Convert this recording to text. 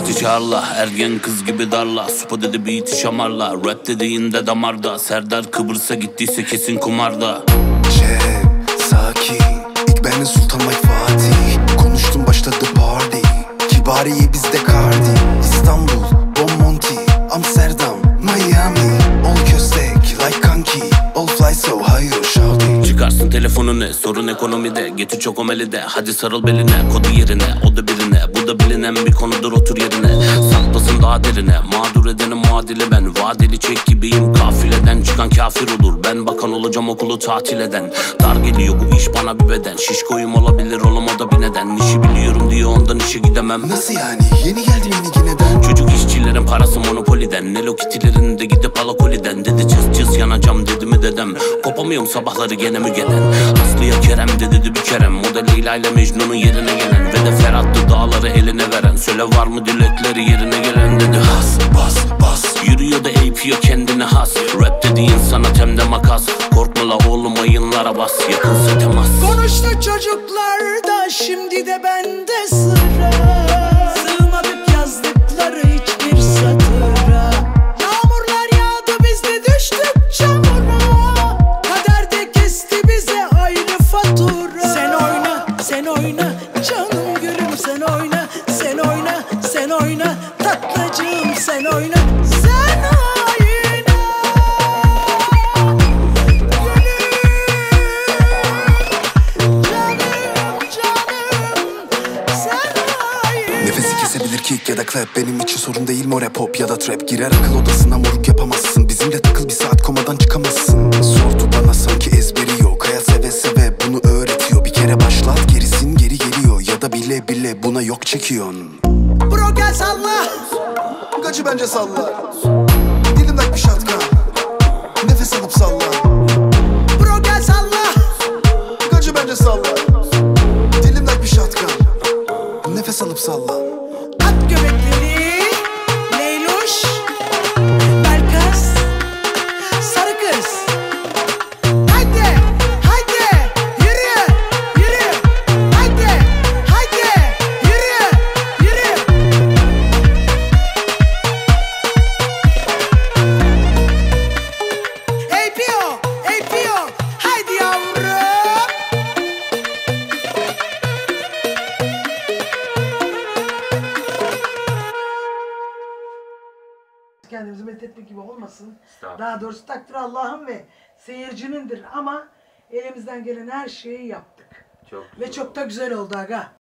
Hadi çağırla, ergen kız gibi darla. Supa dedi beat'i şamarla. Rap dediğinde damarda. Serdar Kıbrıs'a gittiyse kesin kumarda. Cem, sakin, ilk benin Sultan Mike Fatih. Konuştum başladı party, Kibariye bizde Cardi. İstanbul, Bomonti, Amsterdam, Miami. All köstek, like kanki, all fly so high, shawty. Çıkarsın telefonunu, sorun ekonomide. Getir çok omelide, hadi sarıl beline. Kodu yerine, o da birine. Bu da bilinen bir konudur, otur yerine. Saklasın daha derine, mağdur edenin muadili ben. Vadeli çek gibiyim, kafileden çıkan kafir olur. Ben bakan olacağım okulu tatil eden. Dar geliyor bu iş bana bir beden. Şişkoyum olabilir oğlum, o da bir neden. İşi biliyorum diye ondan işe gidemem. Nasıl yani? Yeni geldim yeni neden? Çocuk işçilerin parası monopoliden. Nelo kitilerin de gidip alakoliden. Dedi cız cız yanacağım dedi mi dedem. Kopamıyorum sabahları gene mügeden. Aslıya Kerem dedi bir kerem. O da Leyla ile Mecnun'un yerine gelen. Ve de Ferhat'tı dağları eline veren. Söyle var mı dilekleri yerine gelen dedi. Has bas bas yürüyor da eğipiyor kendine has. Rap dediğin sanat hem de makas. Korkma la oğlum ayınlara bas. Yakınsa temas. Konuştu çocuklar da şimdi de bende sıra. Sığmadık yazdıkları hiçbir satıra. Yağmurlar yağdı biz de düştük çamura. Kader de kesti bize ayrı fatura. Sen oyna, sen oyna canım gülüm, sen oyna, sen oyna, sen oyna tatlacığım, sen oyna, sen oyna. Nefesi kesebilir kick ya da clap. Benim için sorun değil more pop ya da trap. Girer akıl odasına moruk yapamazsın. Bizimle takıl bir saat komadan çıkamazsın. Sordu bana sanki ezberi yok. Hayat seve seve bunu öğretiyor. Bir kere başlat gerisin geri geliyor. Ya da bile bile buna yok çekiyorsun. Bro gel salla. Gacı bence salla. Dilimdeki bir şatkan. Nefes alıp salla. Bro gel salla. Gacı bence salla. Dilimdeki bir şatkan. Nefes alıp salla. At göbekleri, Leyluş, Belkıs, sarı kız. Haydi, haydi, yürü, yürü. Haydi, haydi, yürü, yürü. Ey Pio, haydi yavrum. Kendimizi methetmek gibi olmasın. Daha doğrusu takdir Allah'ın ve seyircinindir ama elimizden gelen her şeyi yaptık. Ve çok da güzel oldu aga.